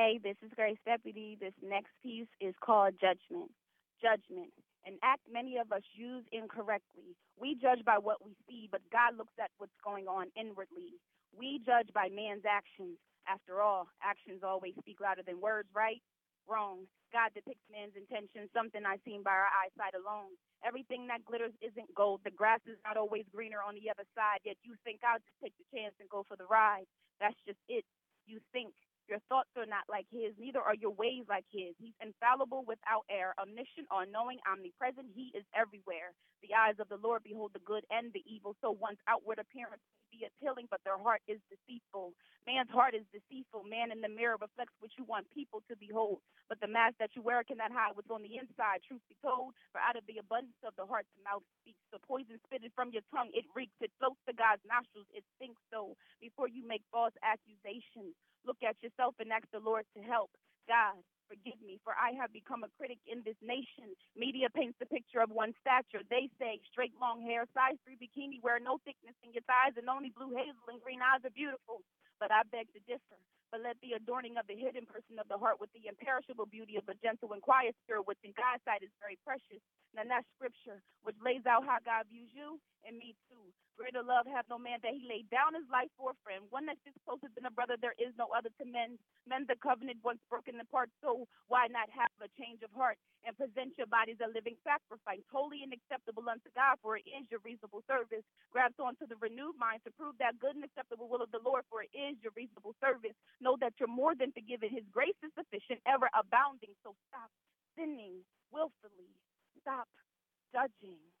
Hey, this is Grace Deputy. This next piece is called Judgment. Judgment. An act many of us use incorrectly. We judge by what we see, but God looks at what's going on inwardly. We judge by man's actions. After all, actions always speak louder than words, right? Wrong. God depicts man's intentions, something I seen by our eyesight alone. Everything that glitters isn't gold. The grass is not always greener on the other side, yet you think I'll just take the chance and go for the ride. That's just it. You think. Your thoughts are not like his, neither are your ways like his. He's infallible without error, omniscient, all knowing, omnipresent. He is everywhere. The eyes of the Lord behold the good and the evil. So one's outward appearance may be appealing, but their heart is deceitful. Man's heart is deceitful. Man in the mirror reflects what you want people to behold. But the mask that you wear cannot hide what's on the inside. Truth be told, for out of the abundance of the heart, the mouth speaks. The poison spitted from your tongue, it reeks. It floats to God's nostrils. It stinks. So before you make false accusations, look at yourself and ask the Lord to help. God, forgive me, for I have become a critic in this nation. Media paints a picture of one stature. They say straight long hair, size 3 bikini, wear no thickness in your thighs, and only blue hazel and green eyes are beautiful. But I beg to differ. But let the adorning of the hidden person of the heart with the imperishable beauty of a gentle and quiet spirit, which in God's sight is very precious. And that's scripture, which lays out how God views you and me too. Greater love have no man that he laid down his life for a friend. One that sits closer than a brother, there is no other to mend. Mend the covenant once broken apart, so why not have a change of heart and present your bodies a living sacrifice, holy and acceptable unto God, for it is your reasonable service. Grabs onto the renewed mind to prove that good and acceptable will of the Lord, for it is your reasonable service. Know that you're more than forgiven. His grace is sufficient, ever abounding. So stop sinning willfully. Stop judging.